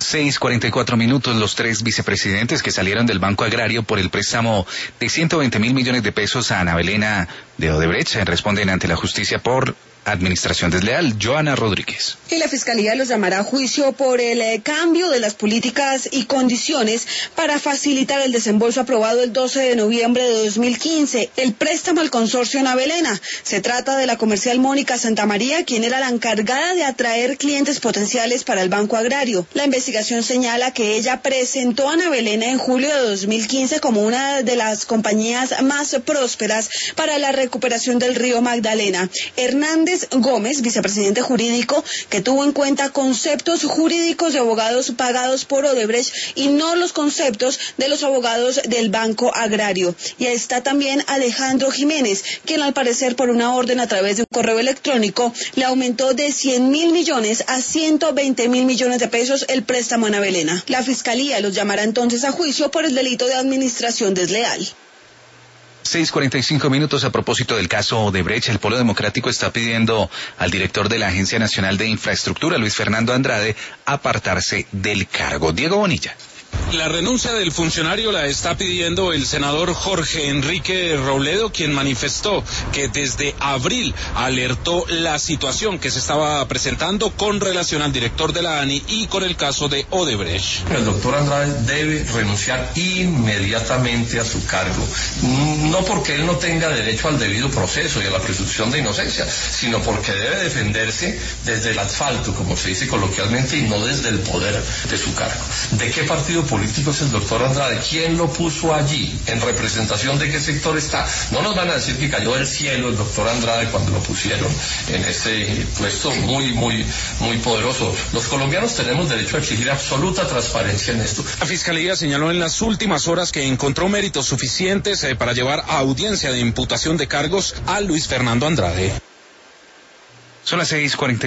6:44. Los tres vicepresidentes que salieron del Banco Agrario por el préstamo de 120.000 millones de pesos a Ana Belena de Odebrecht responden ante la justicia por administración desleal. Joana Rodríguez. Y la Fiscalía los llamará a juicio por el cambio de las políticas y condiciones para facilitar el desembolso aprobado el 12 de noviembre de 2015, el préstamo al consorcio Ana Belena. Se trata de la comercial Mónica Santamaría, quien era la encargada de atraer clientes potenciales para el Banco Agrario. La investigación señala que ella presentó a Ana Belena en julio de 2015 como una de las compañías más prósperas para la recuperación del río Magdalena. Hernández Gómez, vicepresidente jurídico, que tuvo en cuenta conceptos jurídicos de abogados pagados por Odebrecht y no los conceptos de los abogados del Banco Agrario. Y está también Alejandro Jiménez, quien al parecer por una orden a través de un correo electrónico le aumentó de 100.000 millones a 120.000 millones de pesos el préstamo a Ana Belena. La Fiscalía los llamará entonces a juicio por el delito de administración desleal. 6:45. A propósito del caso Odebrecht, el Polo Democrático está pidiendo al director de la Agencia Nacional de Infraestructura, Luis Fernando Andrade, apartarse del cargo. Diego Bonilla. La renuncia del funcionario la está pidiendo el senador Jorge Enrique Robledo, quien manifestó que desde abril alertó la situación que se estaba presentando con relación al director de la ANI y con el caso de Odebrecht. El doctor Andrade debe renunciar inmediatamente a su cargo, no porque él no tenga derecho al debido proceso y a la presunción de inocencia, sino porque debe defenderse desde el asfalto, como se dice coloquialmente, y no desde el poder de su cargo. ¿De qué partido político es el doctor Andrade? ¿Quién lo puso allí? ¿En representación de qué sector está? No nos van a decir que cayó del cielo el doctor Andrade cuando lo pusieron en ese puesto muy poderoso. Los colombianos tenemos derecho a exigir absoluta transparencia en esto. La Fiscalía señaló en las últimas horas que encontró méritos suficientes para llevar a audiencia de imputación de cargos a Luis Fernando Andrade. Son las 6:40.